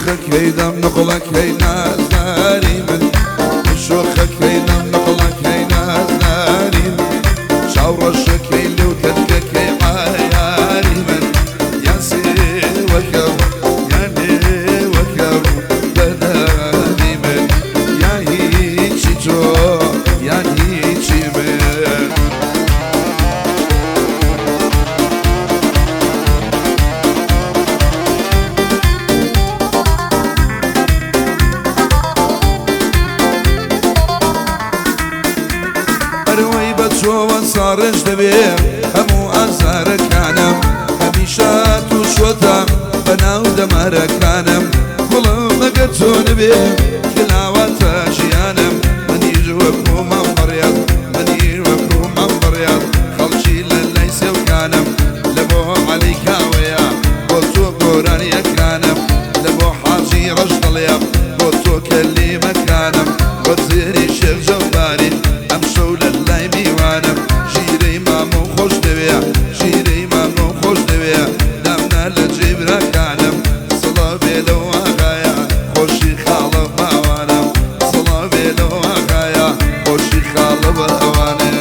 شوخك هيدم نقلك هي ناس ناري من شوخك هيدم نقلك هي ناس ناري من شاور الشك اللي وتلكك هي عياري من ياسي وكر يعني وكر بداني من يا هيجي جو يا هيجي من صارش دبير همو أزار كانم هميشات وشوتا بناو دمار كانم كلهم مقتون بيه كلاوات جيانم من يجوكو من بريض من يجوكو من بريض خلشي لليس وكانم لبو عليك ويا قلتو قراني كانم لبو حاجي رشد الياب قلتو كلي مكانم وزيري شيخ جباري أمشو للي ميوانم شيري مامو خوش دويا شيري مامو خوش دويا دمنا لجبرا كانم صلا بيلو آغايا خوشي خالب موانم صلا بيلو آغايا خوشي خالب موانم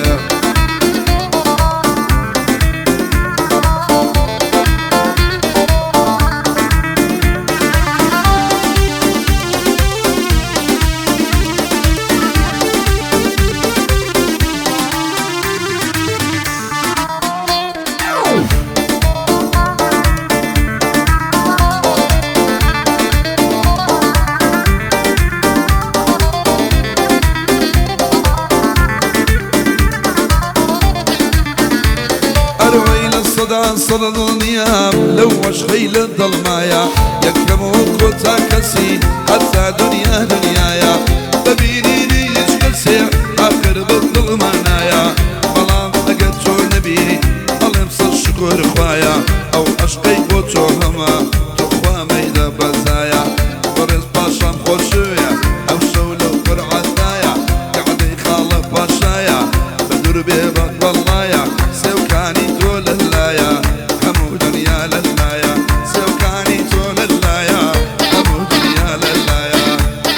صدى النيام لوش خيل الظلمايا يكرموا قوتا كسي حتى دنيا دنيايا ببينيني يشكل سير آخر بالظلمانايا بلان أقدتو نبيني ألمصر شكر خوايا أو عشقي قوتو هما تخوا ميدا بزايا برز باشام خوشويا أو شولو قرعتايا قعدي خالف باشايا بدر بيبك واللايا سوكاني دول اللايا همو دنيا للايا سوكاني دول اللايا همو دنيا للايا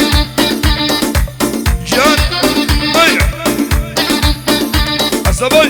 جان مايا أصابي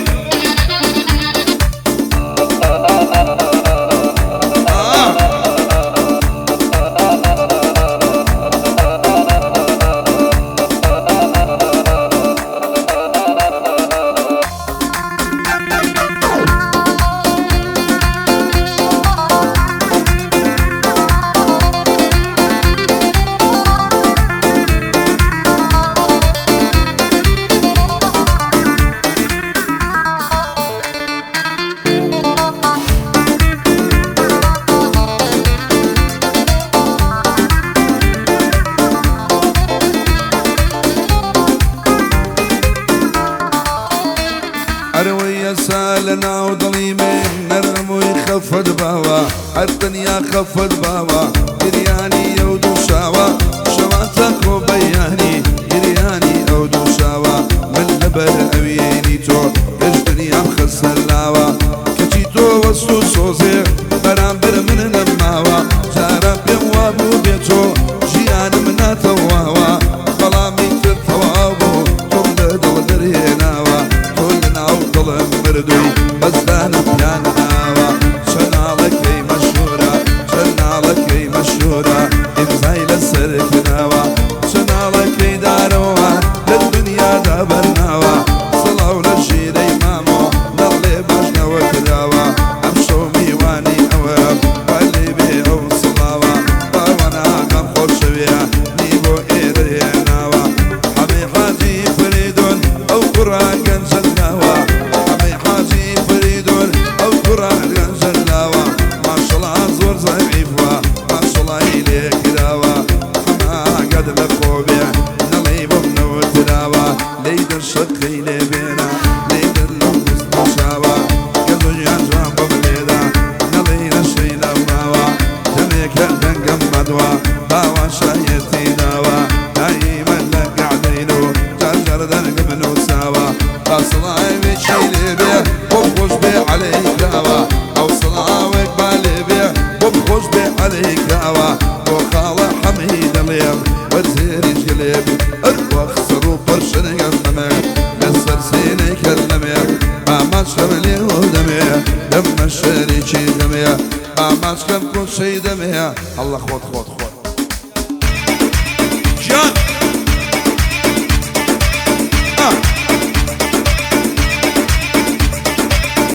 أروي سالنا وظليمين نرغم يخفض باوا الدنيا خفض باوا جرياني أو دوشاوا شواتك وبياني جرياني أو دوشاوا من لبر أميني تو الدنيا مخسر لاوا كتيتو وسو سوزي برامبر من نماوا جارب يوابو بيتو جيان منا تواوا خلامي تتوابو تولد ودريناوا ظلم مردوي بزدان بيان ناوا شنالك هي مشهورة شنالك هي مشهورة امزاي للسرك ناوا شنالك هي داروا للدنيا دابرناوا صلاو للجيري مامو نالي باجنا وكراوا امشو ميواني اواب والي بيعو صلاوا وانا قم خوشويا نيبو ايري ناوا حمي حاجي فريدون او قرآن كنزل ناوا شقي لبينا ليدر لوز نشاوا قلو ينجم ببليدا نلينا شينا وناوا جميك الدنقم مدوا باوا شايتي ناوا دايما لك عدينو جرجر دنقم نوساوا فصلاي بشي لبيا وبخوش بي عليك داوا او صلاوك بالبيا وبخوش بي عليك داوا وخالق ئاماچکەم لێ دەمەیە دەمە شەریکی دەمەیە ئاماچکەم کۆچەی دەمەیە هەڵە خۆت